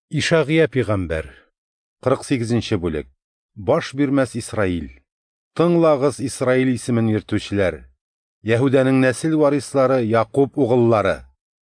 Ишағия пейғамбар. 48-нче бүлек. Баш бирмәс Исраил. Тыңлагыз Исраил исемен йөртүчеләр. Яһуданың нәсел варислары, Якуб угыллары.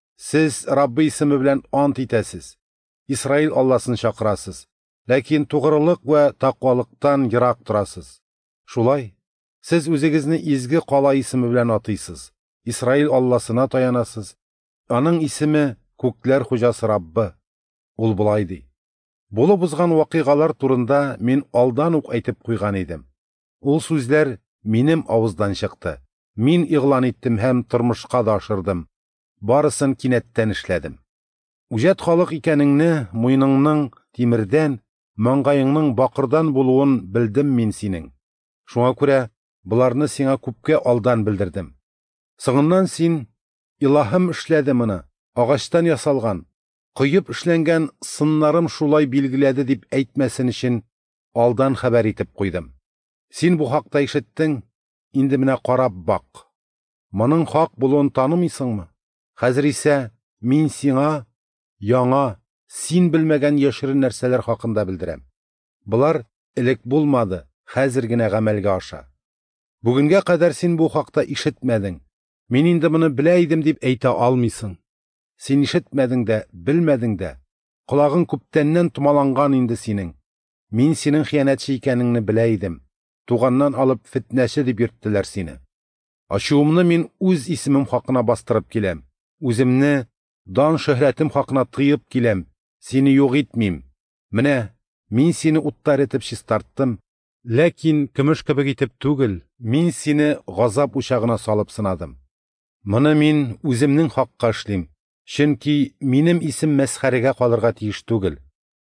Сез Раббы исеме белән ант итәсез. Исраил Алласын чакырасыз. Ләкин тугрылык вә тақвалыктан ерак торасыз. Шулай, сез үзегезне изге кала исеме белән атыйсыз. Исраил Алласына таянасыз. Аның исеме күкләр хуҗасы Раббы. Ул булай ди. Булып узган вакыйгалар турында мин алдан ук әйтеп куйган идем. Ул сүзләр минем авыздан чыкты. Мин игълан иттем һәм тормышка да ашырдым. Барысын кинәттән эшләдем. Үҗәт халык икәнеңне, муйныңның тимердән, маңгаеңның бакырдан булуын белдем мин синең. Шуңа күрә буларны сиңа күпкә алдан белдердем. Соңыннан син, илаһым эшләде моны, агачтан ясалган, кыйып эшләнгән сыннарым шулай билгеләде дип әйтмәсен өчен алдан хәбәр итеп куйдым. Син бу хакта ишеттең, инде менә карап бак. Моның хак булуын танымыйсыңмы? Хәзер исә мин сиңа яңа, син белмәгән яшерен нәрсәләр хакында белдерәм. Булар элек булмады, хәзер генә гамәлгә аша. Бүгенгә кадәр син бу хакта ишетмәдең. Мин инде моны белә идем дип әйтә алмыйсың. Син ишетмәдең дә, белмәдең дә. Колагың күптәннән томаланган инде синең. Мин синең хыянәтче икәнеңне белә идем. Туганнан алып фитнәче дип йөрттеләр сине. Ачуымны мин үз исемем хакына бастырып киләм. Үземне дан шөһрәтем хакына тыйып киләм. Сине юк итмим. Менә мин сине уттар итеп чистарттым. Ләкин көмеш кебек итеп түгел, мин сине газап учагына салып сынадым. Моны мин үземнең хакка эшлим. Чөнки минем исем мәсхәрәгә калырга тиеш түгел.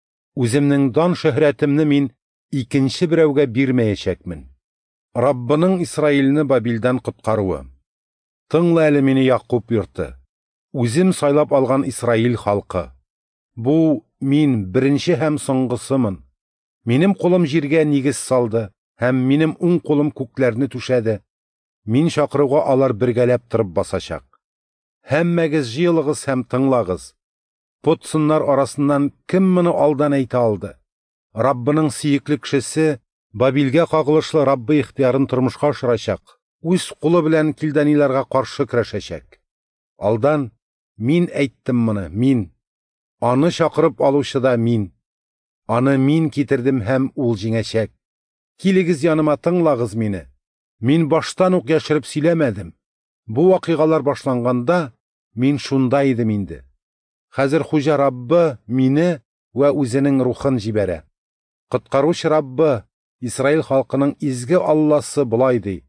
Үземнең дан шөһрәтемне мин икенче берәүгә бирмәячәкмен. Раббының Исраилне Бабилдан коткаруы. Тыңла әле мине Якуб йорты. Үзем сайлап алган Исраил халкы. Бу мин беренче һәм соңгысымын. Минем кулым җиргә нигез салды, һәм минем уң кулым күкләрне түшәде. Мин чакыруга алар бергәләп торып басачак. Һәммәгез җыелыгыз һәм тыңлагыз. Потсыннар арасыннан кем моны алдан әйтә алды? Раббының сөекле кешесе Бабилгә кагылышлы Раббы ихтиярын тормышка ашырачак. Үз кулы белән килдәниләргә каршы көрәшәчәк. Алдан мин әйттем моны, мин. Аны чакырып алучы да мин. Аны мин китердем һәм ул җиңәчәк. Килегез яныма, тыңлагыз мине. Мин баштан ук яшереп сөйләмәдем. Бу вакыйгалар башланганда мин шунда идем инде. Хәзер Хуҗа Раббы мине вә үзенең рухын җибәрә. Коткаручы Раббы, Исраил халкының изге Алласы булай ди.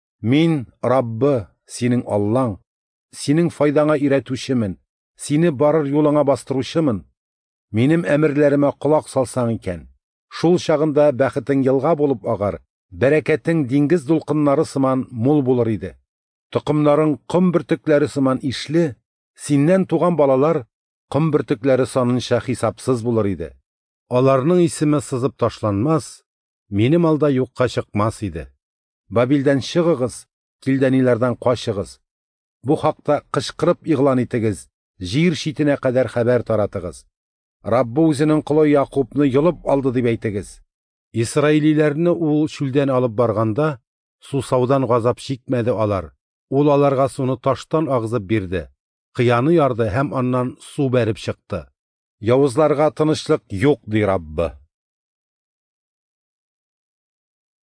Мин Раббы, синең Аллаң, синең файдаңа өйрәтүчемен, сине барыр юлыңа бастыручымын. Минем әмерләремә колак салсаң икән, шул чагында бәхетең елга булып агар, бәрәкәтең диңгез дулкыннары сыман мул булыр иде. Тукымнарың ком бөртекләре сыман ишле, синнән туган балалар ком бөртекләре санынча хисапсыз булыр иде. Аларның исеме сызып ташланмас, минем алда юкка чыкмас иде. Бабилдән чыгыгыз, килдәниләрдән качыгыз. Бу хакта кычкырып игълан итегез, җир читенә кадәр хәбәр таратыгыз. Раббы үзенең кулы Якубны йолып алды дип әйтегез. Исраилиләрне ул чүлдән алып барганда, сусаудан газап чикмәде алар. Ул аларга суны таштан агызып бирде. Кыяны ярды һәм аннан су бәреп чыкты. Явызларга тынычлык юк ди Раббы.